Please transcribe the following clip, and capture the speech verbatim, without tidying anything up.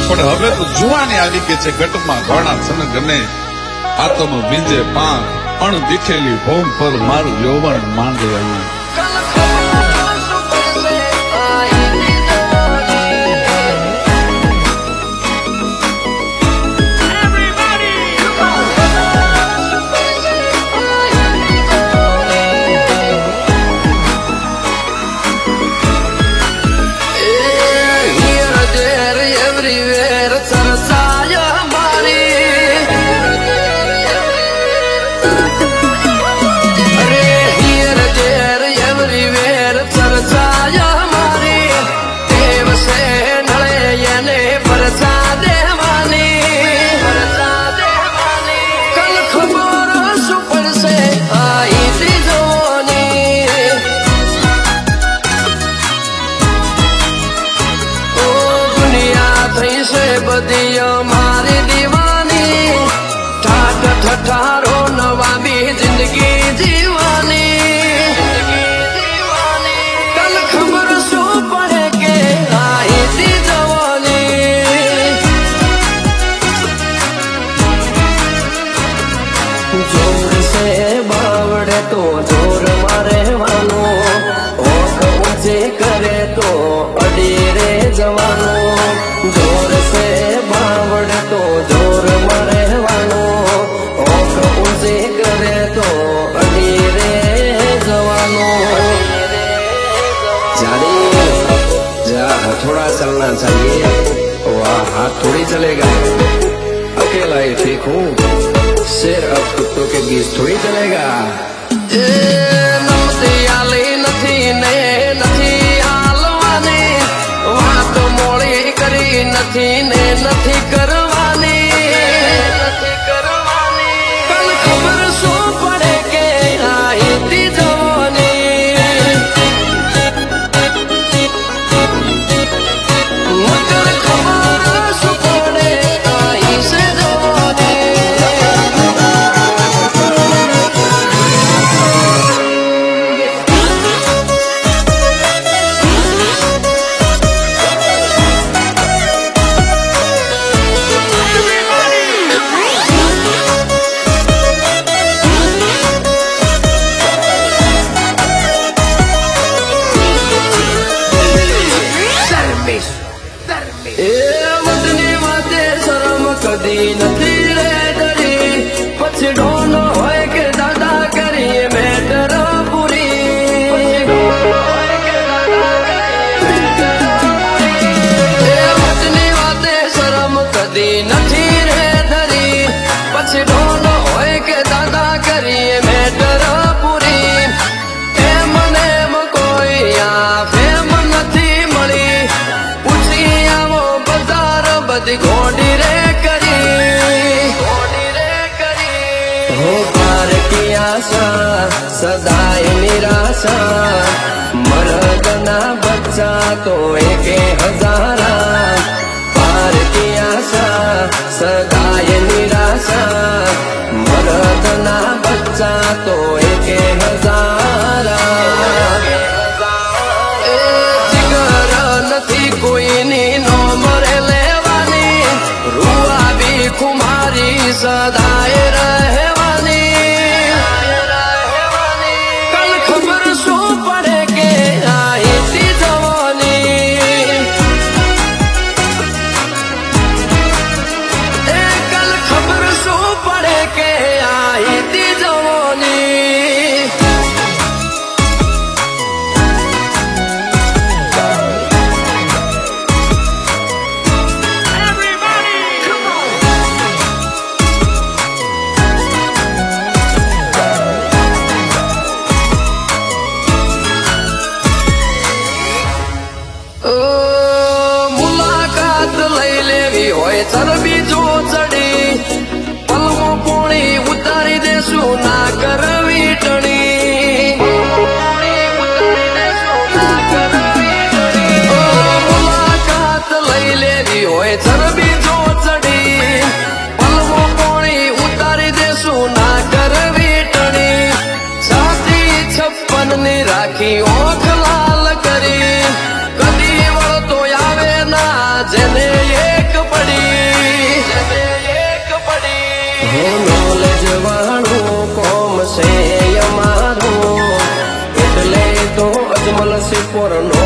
પણ હવે તો જુવાની આવી ગઈ છે ગટમાં ઘોડા સન ગને આતમ બીજે પાંખ અણ દીઠેલી ભોમ પર મારું યૌવન માંડે આવ્યું मारी दीवानी ठाठ ठठारो नवाबी जिंदगी जीवानी कल खबर शू पड़े के आई थी जवानी जोर से बावड़े तो जोर मारे वालो ओख ऊंचे करे तो अड़ी रे जवानो जोर से बावड़े तो जोर मारे वालो ओख ऊंचे करे तो अड़ी रे जवानो जानी जा थोड़ा चलना चाहिए वह हाथ थोड़ी चलेगा अकेला ही ठीक हूँ शेर अब कुत्तों के बीच थोड़ी चलेगा नमती आली नथी ने नथी हालवानी वात मोड़ी करी नथी ने नथी करवानी नथी करवानी कल खबर शू पड़े के आई थी जवानी मगर खबर शू पड़े आई से जवानी कदी नथी रे डरी पछड़ो न होए के दादा करिए मैटर पूरी वतनी वाते शर्म कदी नथी रे डरी पछड़ो न होए के दादा करिए मैटर पूरी एम नेम कोई या फेम नथी मળી पूछी आवो बाजार बदी घोड़ी रे हो पार की आशा सदाए निराशा मर्दना बच्चा तो एक हजारा पार की आशा सदाए निराशा मर्दना बच्चा तो एक हजारा जिगर नथी कोई नी नो मरे लेवानी रुआ भी कुमारी सदाए रहे चरबी जो चढ़ी पलमो पोणी उतारी देशु ना करवी टणी मुलाकात लई लेवी होए चरबी जो चढ़ी पलमो पोणी उतारी देशु ना करवी टणी छाती छप्पन नी राखी ओख लाल करी कदी वळ तो आवे ना जेने एक पड़ी જોરનો